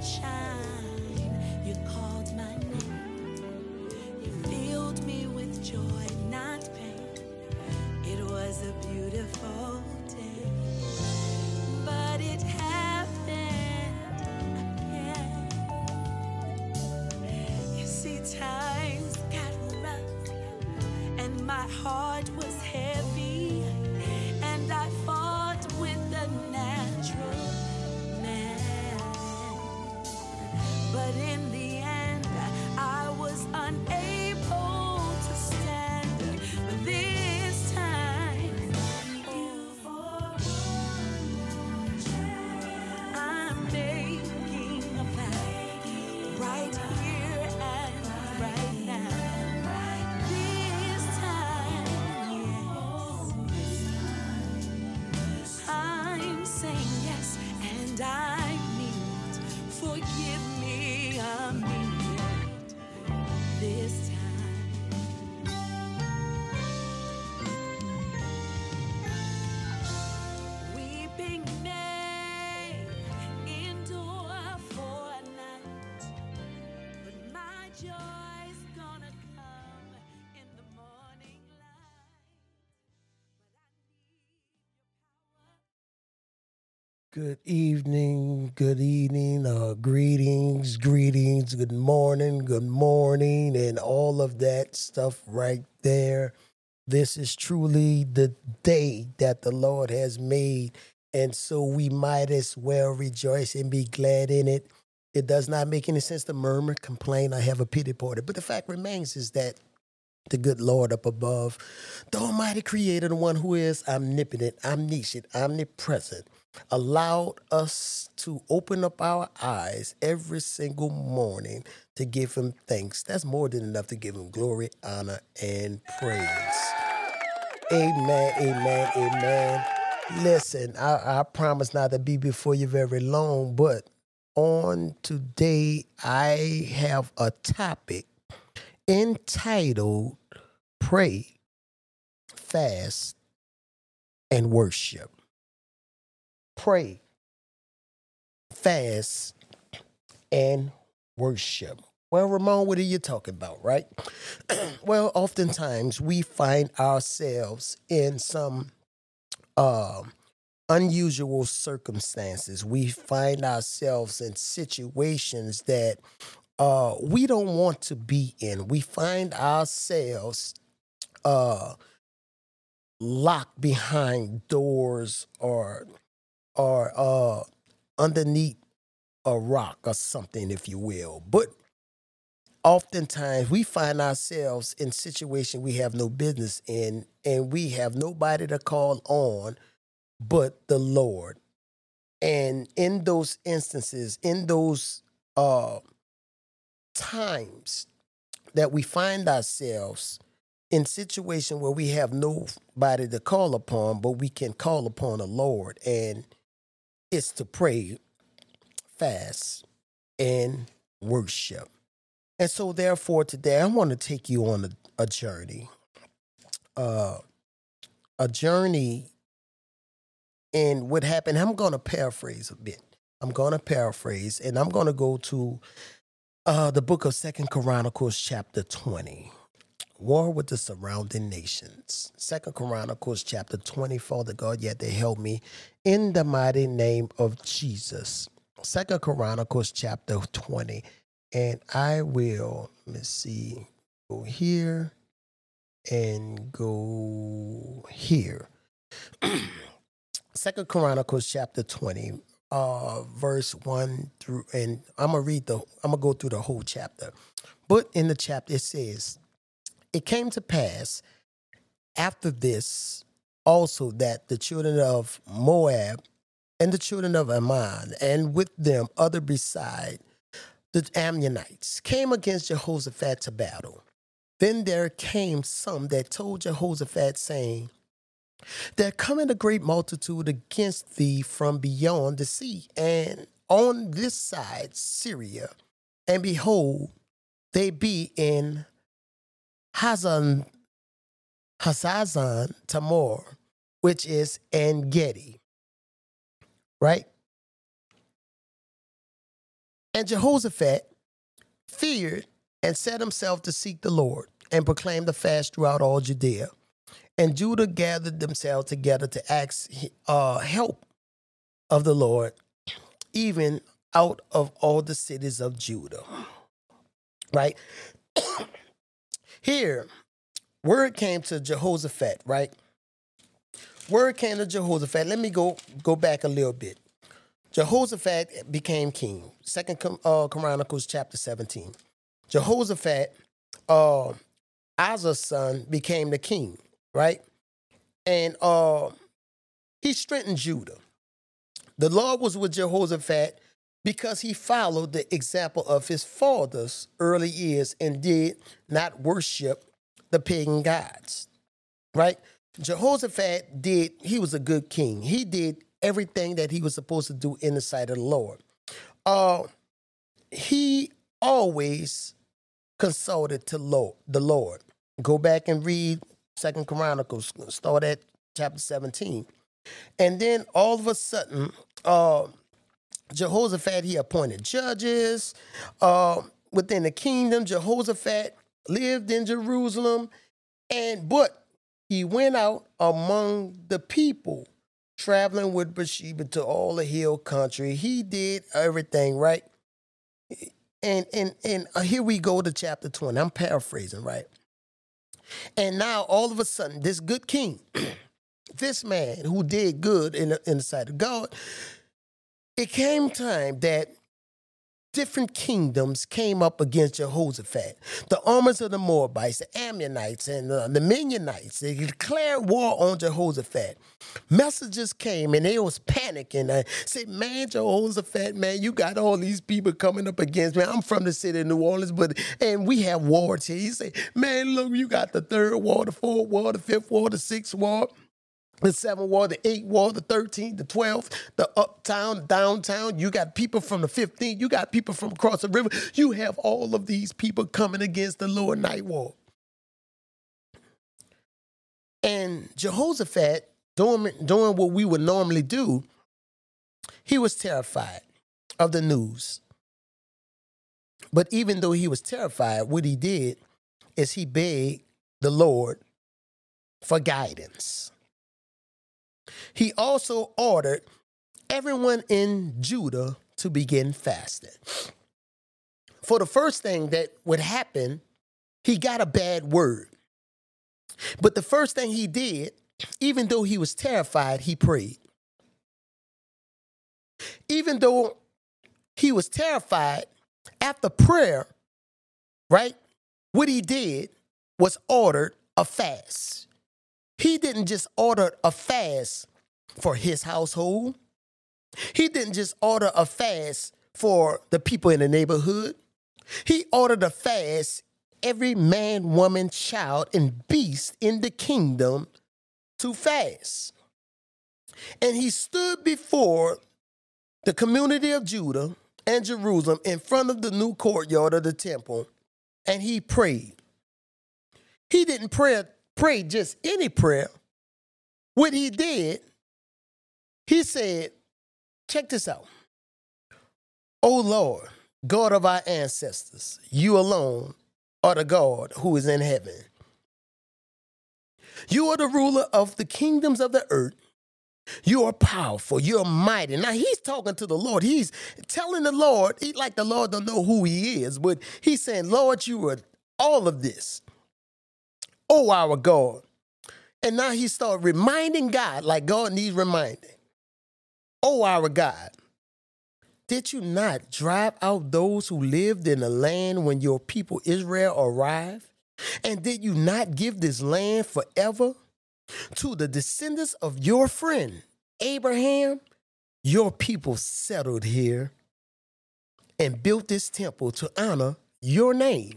sunshine, you called my name. You filled me with joy, not pain. It was a beautiful day, but it happened again. You see, times got rough, and my heart was heavy, and I fought with the natural man. But in the end, I was unable to stand. But this time, I'm making a vow right here and right now. This time, yes, I'm saying yes, and I mean it. Forgive me, I mean it. This time. Weeping may endure for a night, but my joy's gonna come in the morning light. Good evening, greetings, good morning, and all of that stuff right there. This is truly the day that the Lord has made, and so we might as well rejoice and be glad in it. It does not make any sense to murmur, complain, or have a pity party, but the fact remains is that the good Lord up above, the Almighty Creator, the one who is omnipotent, omniscient, omnipresent, allowed us to open up our eyes every single morning to give Him thanks. That's more than enough to give Him glory, honor, and praise. Amen, amen, amen. Listen, I promise not to be before you very long, but on today I have a topic entitled Pray, Fast, and Worship. Pray, fast, and worship. Well, Ramon, what are you talking about, right? Well, oftentimes we find ourselves in some unusual circumstances. We find ourselves in situations that we don't want to be in. We find ourselves locked behind doors or underneath a rock or something, if you will. But oftentimes we find ourselves in situations we have no business in, and we have nobody to call on but the Lord. And in those instances, in those times that we find ourselves in situation where we have nobody to call upon, but we can call upon the Lord, and it's to pray, fast, and worship. And so therefore today I want to take you on a journey. A journey in what happened. I'm going to paraphrase a bit. And I'm going to go to the book of 2 Chronicles chapter 20. War with the surrounding nations. 2 Chronicles chapter 20. Father God, yet they help me in the mighty name of Jesus. 2 Chronicles chapter 20. And I will, go here and go here. 2 Chronicles chapter 20, verse 1 through, and I'm gonna go through the whole chapter. But in the chapter it says, it came to pass after this also that the children of Moab and the children of Ammon, and with them other beside the Ammonites, came against Jehoshaphat to battle. Then there came some that told Jehoshaphat, saying, there cometh a great multitude against thee from beyond the sea, and on this side Syria, and behold, they be in Hazazon Tamar, which is En Gedi. Right? And Jehoshaphat feared and set himself to seek the Lord and proclaim the fast throughout all Judea. And Judah gathered themselves together to ask help of the Lord, even out of all the cities of Judah. Right? Here, word came to Jehoshaphat, right? Word came to Jehoshaphat. Let me go back a little bit. Jehoshaphat became king. Second Chronicles chapter 17. Jehoshaphat, Asa's son, became the king, right? And he strengthened Judah. The Lord was with Jehoshaphat because he followed the example of his father's early years and did not worship the pagan gods, right? Jehoshaphat he was a good king. He did everything that he was supposed to do in the sight of the Lord. He always consulted to the Lord. Go back and read Second Chronicles, start at chapter 17. And then all of a sudden, Jehoshaphat, he appointed judges within the kingdom. Jehoshaphat lived in Jerusalem, but he went out among the people, traveling with Bathsheba to all the hill country. He did everything, right? And here we go to chapter 20. I'm paraphrasing, right? And now all of a sudden, this good king, this man who did good in the sight of God, it came time that different kingdoms came up against Jehoshaphat. The armies of the Moabites, the Ammonites, and the Mennonites, they declared war on Jehoshaphat. Messages came and they was panicking. I said, man, Jehoshaphat, man, you got all these people coming up against me. I'm from the city of New Orleans, and we have wars here. He said, man, look, you got the 3rd war, the 4th war, the 5th war, the 6th war, the 7th war, the 8th war, the 13th, the 12th, the uptown, the downtown. You got people from the 15th. You got people from across the river. You have all of these people coming against the Lower Night War. And Jehoshaphat, doing what we would normally do, he was terrified of the news. But even though he was terrified, what he did is he begged the Lord for guidance. He also ordered everyone in Judah to begin fasting. For the first thing that would happen, he got a bad word. But the first thing he did, even though he was terrified, he prayed. Even though he was terrified, after prayer, right, what he did was ordered a fast. He didn't just order a fast for his household. He didn't just order a fast for the people in the neighborhood. He ordered a fast, every man, woman, child, and beast in the kingdom to fast. And he stood before the community of Judah and Jerusalem in front of the new courtyard of the temple, and he prayed. He didn't pray just any prayer. What he did, he said, check this out. O Lord, God of our ancestors, you alone are the God who is in heaven. You are the ruler of the kingdoms of the earth. You are powerful. You're mighty. Now, he's talking to the Lord. He's telling the Lord, like the Lord don't know who he is, but he's saying, Lord, you are all of this. Oh, our God. And now he started reminding God, like God needs reminding. Oh, our God, did you not drive out those who lived in the land when your people Israel arrived? And did you not give this land forever to the descendants of your friend Abraham? Your people settled here and built this temple to honor your name.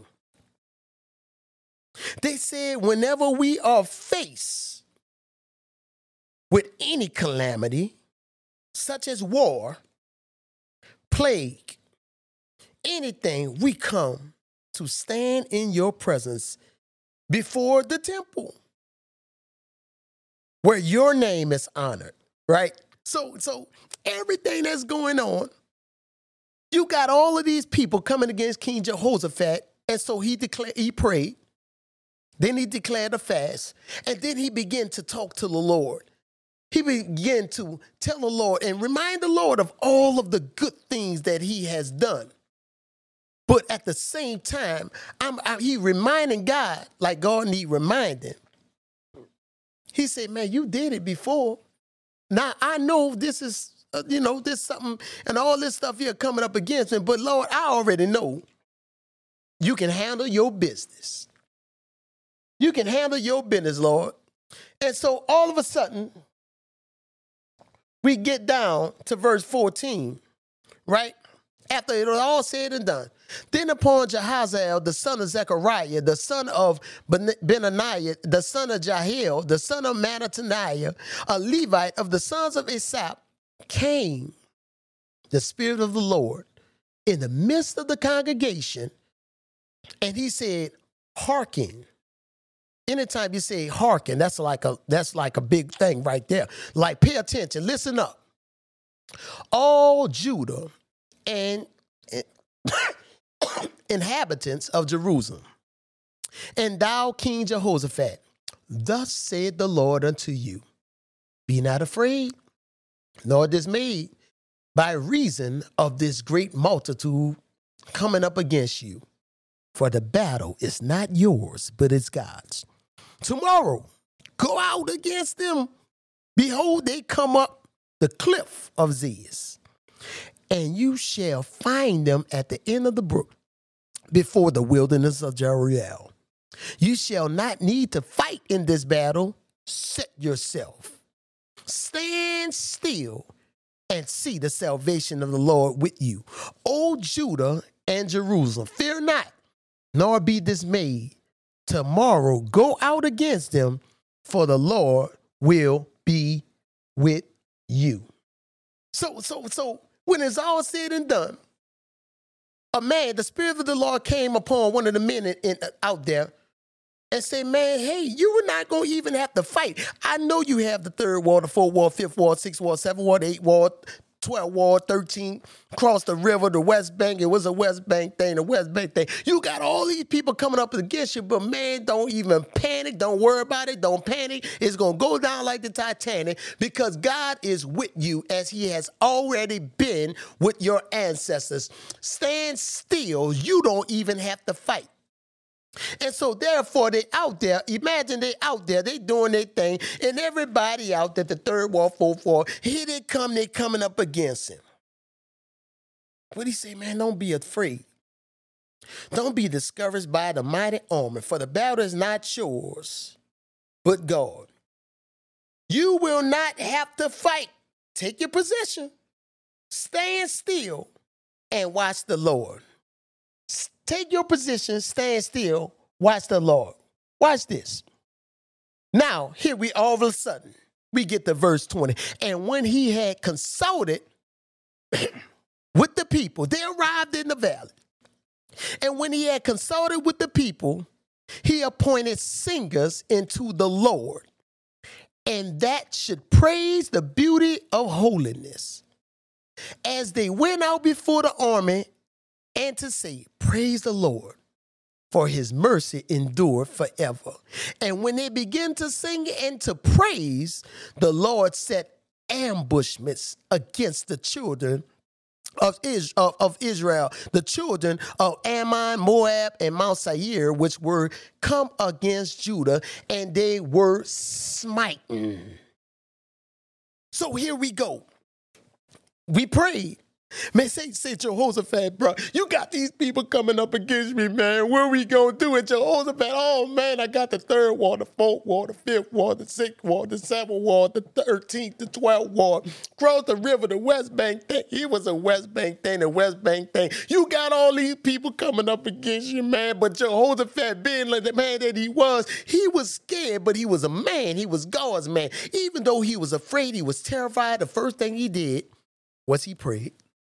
They said, whenever we are faced with any calamity, such as war, plague, anything, we come to stand in your presence before the temple where your name is honored, right? So everything that's going on, You got all of these people coming against King Jehoshaphat, and so he prayed. Then he declared a fast, and then he began to talk to the Lord. He began to tell the Lord and remind the Lord of all of the good things that he has done. But at the same time, he reminding God like God need reminding. He said, man, you did it before. Now, I know this is, this something and all this stuff here coming up against me. But, Lord, I already know you can handle your business. You can handle your business, Lord. And so all of a sudden, we get down to verse 14, right? After it was all said and done. Then upon Jehaziel, the son of Zechariah, the son of Benaniah, the son of Jahiel, the son of Mattaniah, a Levite of the sons of Asaph, came the Spirit of the Lord in the midst of the congregation, and he said, hearken. Anytime you say hearken, that's like a big thing right there. Like, pay attention, listen up. All Judah and inhabitants of Jerusalem, and thou, King Jehoshaphat, thus said the Lord unto you, be not afraid, nor dismayed, by reason of this great multitude coming up against you. For the battle is not yours, but it's God's. Tomorrow, go out against them. Behold, they come up the cliff of Ziz, and you shall find them at the end of the brook, before the wilderness of Jeriel. You shall not need to fight in this battle. Set yourself. Stand still and see the salvation of the Lord with you. O Judah and Jerusalem, fear not, nor be dismayed. Tomorrow go out against them, for the Lord will be with you. So when it's all said and done, a man, the Spirit of the Lord came upon one of the men out there and said, man, hey, you were not going to even have to fight. I know you have the 3rd ward, the 4th ward, 5th ward, 6th ward, 7th ward, 8th ward, 12th ward, 13th, across the river, the West Bank. It was a West Bank thing, the West Bank thing. You got all these people coming up against you, but man, don't even panic. Don't worry about it. Don't panic. It's going to go down like the Titanic, because God is with you as he has already been with your ancestors. Stand still. You don't even have to fight. And so therefore they out there, imagine they out there, they doing their thing, and everybody out there, the 3rd ward, 4th ward, here they come, they coming up against him. What he say, man, don't be afraid. Don't be discouraged by the mighty army, for the battle is not yours, but God. You will not have to fight. Take your position. Stand still and watch the Lord. Take your position, stand still, watch the Lord. Watch this. Now, here we all of a sudden, we get to verse 20. And when he had consulted with the people, they arrived in the valley. And when he had consulted with the people, he appointed singers unto the Lord, and that should praise the beauty of holiness. As they went out before the army, and to say, praise the Lord, for his mercy endured forever. And when they began to sing and to praise, the Lord set ambushments against the children of Israel, the children of Ammon, Moab, and Mount Seir, which were come against Judah, and they were smitten. So here we go. We prayed. Man, say Jehoshaphat, bro, you got these people coming up against me, man. What are we going to do with Jehoshaphat? Oh, man, I got the 3rd ward, the 4th ward, the 5th ward, the 6th ward, the 7th ward, the 13th, the 12th ward. Cross the river, the West Bank thing. He was a West Bank thing, the West Bank thing. You got all these people coming up against you, man. But Jehoshaphat, being like the man that he was scared, but he was a man. He was God's man. Even though he was afraid, he was terrified, the first thing he did was he prayed.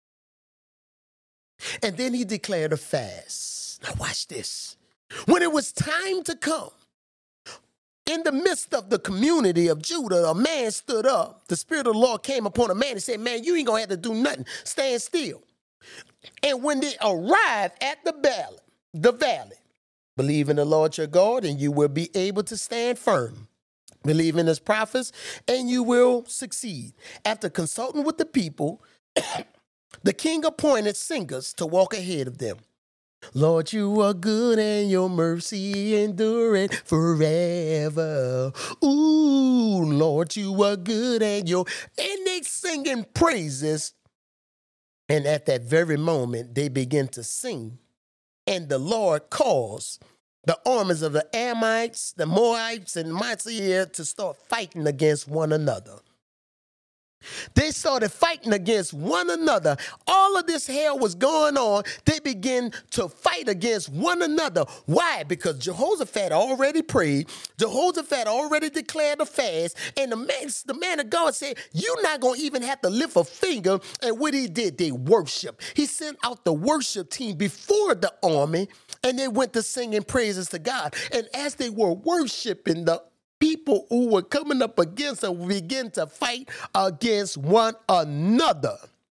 And then he declared a fast. Now watch this. When it was time to come, in the midst of the community of Judah, a man stood up. The Spirit of the Lord came upon a man and said, man, you ain't going to have to do nothing. Stand still. And when they arrive at the valley, believe in the Lord your God, and you will be able to stand firm. Believe in his prophets, and you will succeed. After consulting with the people, the king appointed singers to walk ahead of them. Lord, you are good and your mercy endureth forever. Ooh, Lord, you are good and they singing praises. And at that very moment, they begin to sing. And the Lord caused the armies of the Ammonites, the Moabites, and Seir to start fighting against one another. They started fighting against one another. All of this hell was going on. They began to fight against one another. Why? Because Jehoshaphat already prayed. Jehoshaphat already declared a fast. And the man of God said, you're not going to even have to lift a finger. And what he did, they worship. He sent out the worship team before the army, and they went to singing praises to God. And as they were worshiping, the people who were coming up against them begin to fight against one another.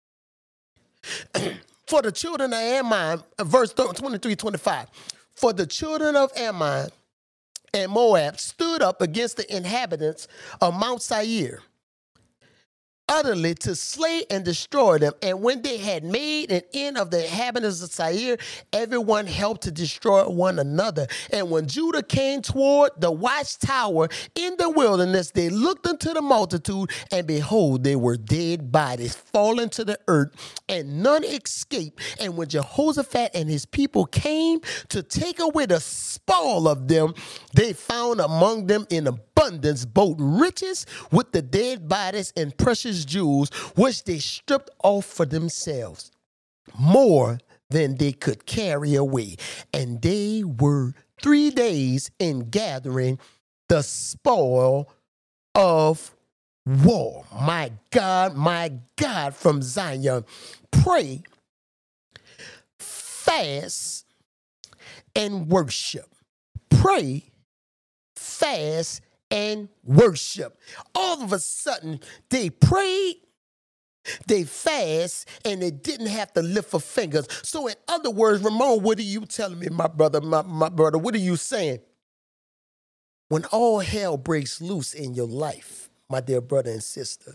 For the children of Ammon, verse 23-25, for the children of Ammon and Moab stood up against the inhabitants of Mount Seir, utterly to slay and destroy them. And when they had made an end of the inhabitants of Seir, everyone helped to destroy one another. And when Judah came toward the watchtower in the wilderness, they looked unto the multitude, and behold, they were dead bodies fallen to the earth, and none escaped. And when Jehoshaphat and his people came to take away the spoil of them, they found among them in abundance both riches with the dead bodies and precious jewels, which they stripped off for themselves, more than they could carry away. And they were 3 days in gathering the spoil of war. My God, from Zion. Pray, fast, and worship. Pray, fast, and worship. All of a sudden, they prayed, they fast, and they didn't have to lift for fingers. So in other words, Ramon, what are you telling me, my brother, my brother? What are you saying? When all hell breaks loose in your life, my dear brother and sister,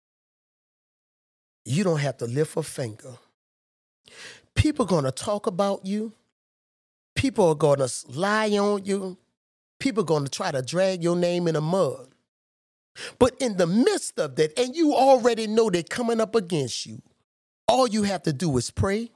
you don't have to lift a finger. People are going to talk about you. People are going to lie on you. People are going to try to drag your name in the mud. But in the midst of that, and you already know they're coming up against you, all you have to do is pray,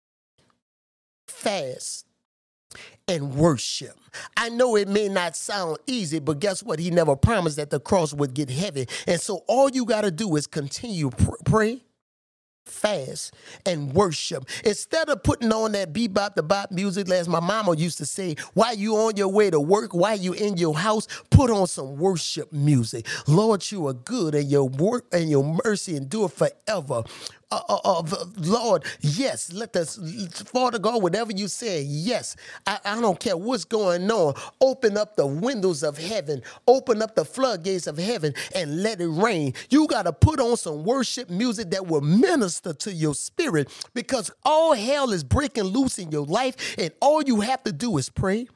fast, and worship. I know it may not sound easy, but guess what? He never promised that the cross would get heavy. And so all you got to do is continue pray, fast, and worship. Instead of putting on that bebop the bop music, as my mama used to say, while you on your way to work, while you in your house, put on some worship music. Lord, you are good, and your work and your mercy endure forever. Lord, yes, let us, Father God, whatever you say, yes, I don't care what's going on. Open up the windows of heaven, open up the floodgates of heaven, and let it rain. You got to put on some worship music that will minister to your spirit, because all hell is breaking loose in your life, and all you have to do is pray,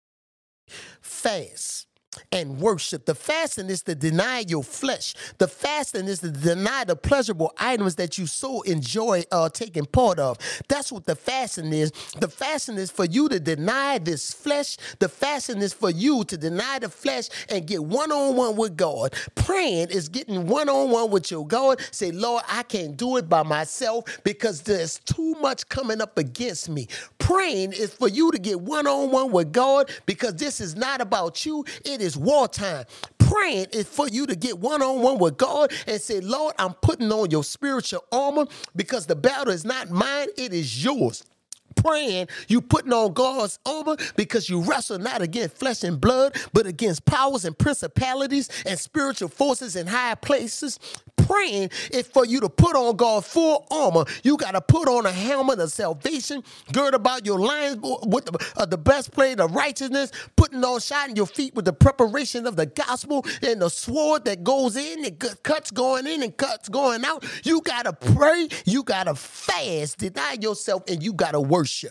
fast, and worship. The fasting is to deny your flesh. The fasting is to deny the pleasurable items that you so enjoy taking part of. That's what the fasting is. The fasting is for you to deny this flesh. The fasting is for you to deny the flesh and get one-on-one with God. Praying is getting one-on-one with your God. Say, Lord, I can't do it by myself because there's too much coming up against me. Praying is for you to get one-on-one with God, because this is not about you. It is wartime. Praying is for you to get one-on-one with God and say, Lord, I'm putting on your spiritual armor, because the battle is not mine, it is yours. praying, you putting on God's armor because you wrestle not against flesh and blood, but against powers and principalities and spiritual forces in high places. Praying is for you to put on God's full armor. You got to put on a helmet of salvation, gird about your loins with the breastplate of righteousness, putting on, shining your feet with the preparation of the gospel and the sword that goes in and cuts going in and cuts going out. You got to pray. You got to fast, deny yourself, and you got to worship.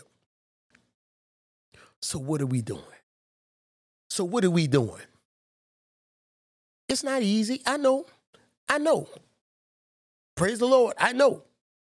So what are we doing? It's not easy. I know. Praise the Lord. I know.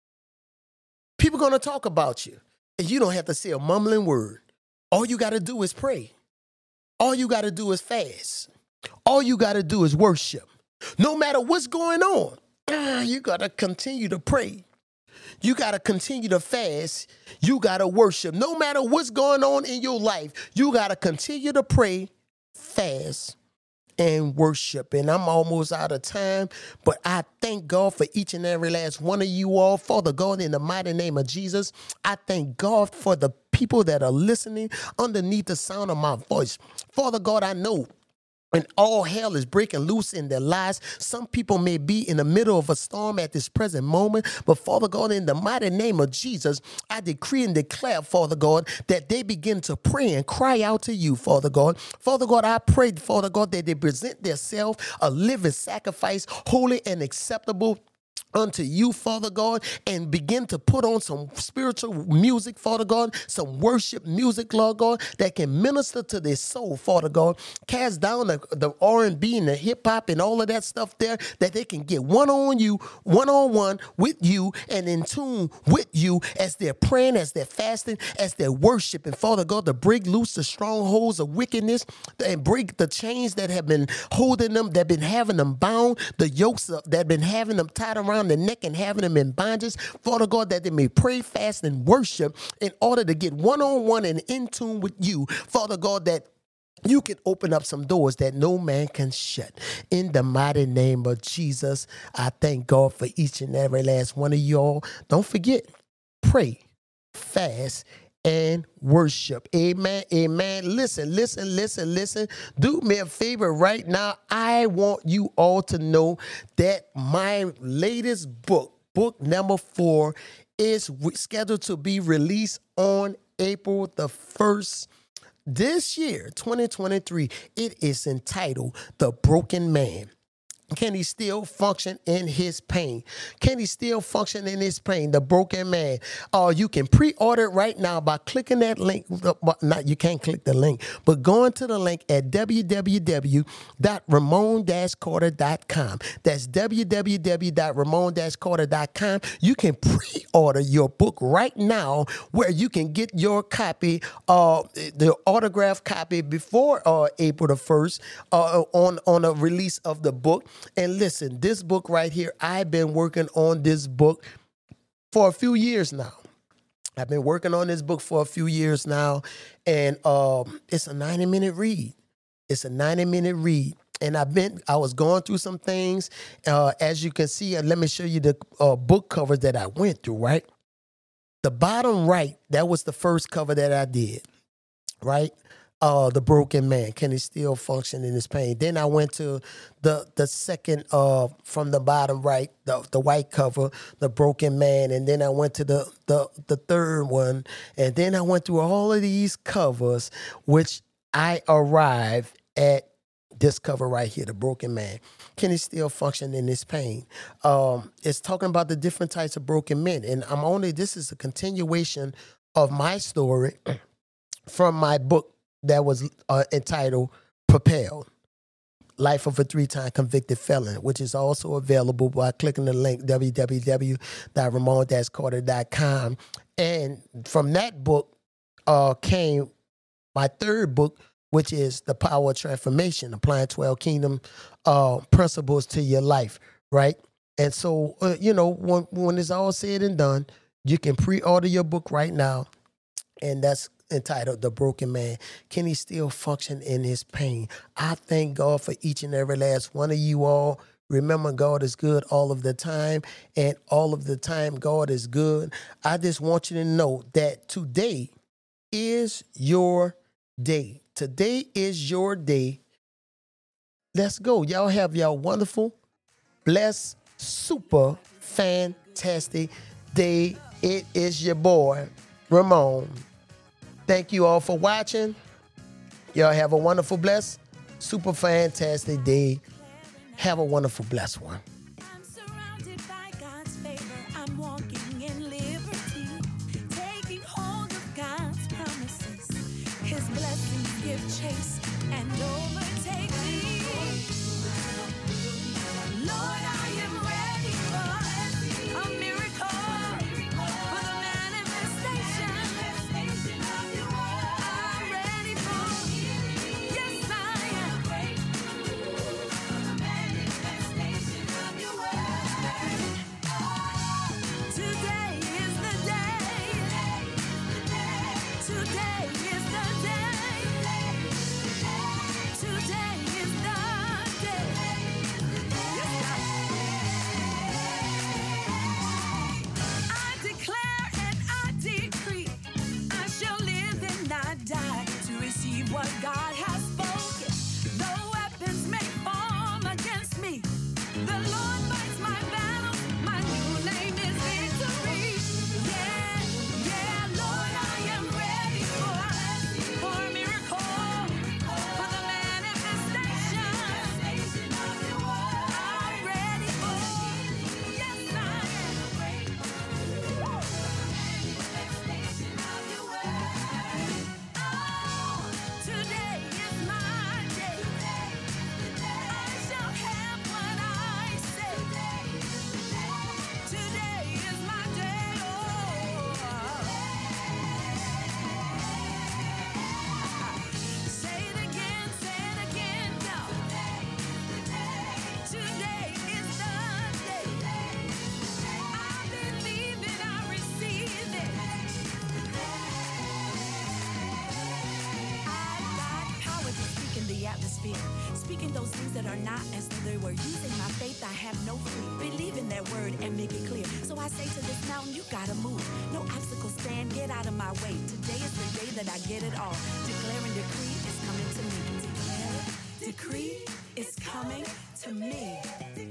People are going to talk about you, and you don't have to say a mumbling word. All you got to do is pray. All you got to do is fast. All you got to do is worship. No matter what's going on, you got to continue to pray. You got to continue to fast. You got to worship. No matter what's going on in your life, you got to continue to pray, fast, and worship. And I'm almost out of time, but I thank God for each and every last one of you all. Father God, in the mighty name of Jesus, I thank God for the people that are listening underneath the sound of my voice. Father God, I know when all hell is breaking loose in their lives, some people may be in the middle of a storm at this present moment. But Father God, in the mighty name of Jesus, I decree and declare, Father God, that they begin to pray and cry out to you, Father God. Father God, I pray, Father God, that they present themselves a living sacrifice, holy and acceptable unto you, Father God, and begin to put on some spiritual music, Father God, some worship music, Lord God, that can minister to their soul, Father God. Cast down the R&B and the hip-hop and all of that stuff there, that they can get one-on-one with you and in tune with you as they're praying, as they're fasting, as they're worshiping, Father God, to break loose the strongholds of wickedness and break the chains that have been holding them, that have been having them bound, the yokes that have been having them tied around the neck and having them in bondage, Father God, that they may pray, fast, and worship in order to get one-on-one and in tune with you, Father God, that you can open up some doors that no man can shut. In the mighty name of Jesus, I thank God for each and every last one of y'all. Don't forget, pray, fast, and worship. Amen. Amen. Listen. Do me a favor right now. I want you all to know that my latest book number 4, is scheduled to be released on April the 1st. This year, 2023, it is entitled The Broken Man. Can he still function in his pain? Can he still function in his pain? The Broken Man. You can pre-order it right now by clicking that link. You can't click the link, but going to the link at www.ramon-carter.com. That's www.ramon-carter.com. You can pre-order your book right now, where you can get your copy, the autographed copy, before April the 1st, on a release of the book. And listen, this book right here, I've been working on this book for a few years now. I've been working on this book for a few years now, and it's a 90-minute read. It's a 90-minute read. And I was going through some things, as you can see, and let me show you the book covers that I went through, right? The bottom right, that was the first cover that I did, right? The Broken Man. Can he still function in his pain? Then I went to the second from the bottom right, the white cover, The Broken Man. And then I went to the third one. And then I went through all of these covers, which I arrived at this cover right here, The Broken Man. Can he still function in his pain? It's talking about the different types of broken men. And this is a continuation of my story from my book that was entitled Propelled, Life of a 3-Time Convicted Felon, which is also available by clicking the link www.ramon-carter.com. And from that book came my third book, which is The Power of Transformation, applying 12 kingdom principles to your life, right? And so, when it's all said and done, you can pre-order your book right now, and that's entitled The Broken Man. Can he still function in his pain? I thank God for each and every last one of you all. Remember, God is good all of the time, and all of the time, God is good. I just want you to know that today is your day. Today is your day. Let's go. Y'all have y'all wonderful, blessed, super fantastic day. It is your boy, Ramon. Thank you all for watching. Y'all have a wonderful, blessed, super fantastic day. Have a wonderful, blessed one. I'm surrounded by God's favor. I'm walking in liberty, taking hold of God's promises. His blessings give chase and overtake me. Lord, I am ready for a miracle, for the manifestation of your word. I'm ready for, yes, I am manifestation of your word. Today is the day. Today is the day. Today is the day. I declare and I decree, I shall live and not die to receive what God has spoken. Though weapons may form against me, the Lord fights my battle. My new name is victory. Yeah, yeah, Lord, I am ready for a miracle, for the manifestation of your word. I'm ready for, yes, I am manifestation of your word. Oh, today is my day. I shall have what I say. Today is my day. Say it again, now. Today is the day. I believe it, I receive it. I've got power to speak in the atmosphere. Speaking those things that are not as though they were. Using my faith, I have no fear. Believe in that word and make it clear. So I say to this mountain, you gotta move. No obstacles stand, get out of my way. Today is the day that I get it all. Declare and decree is coming to me. Declare, decree is coming to me.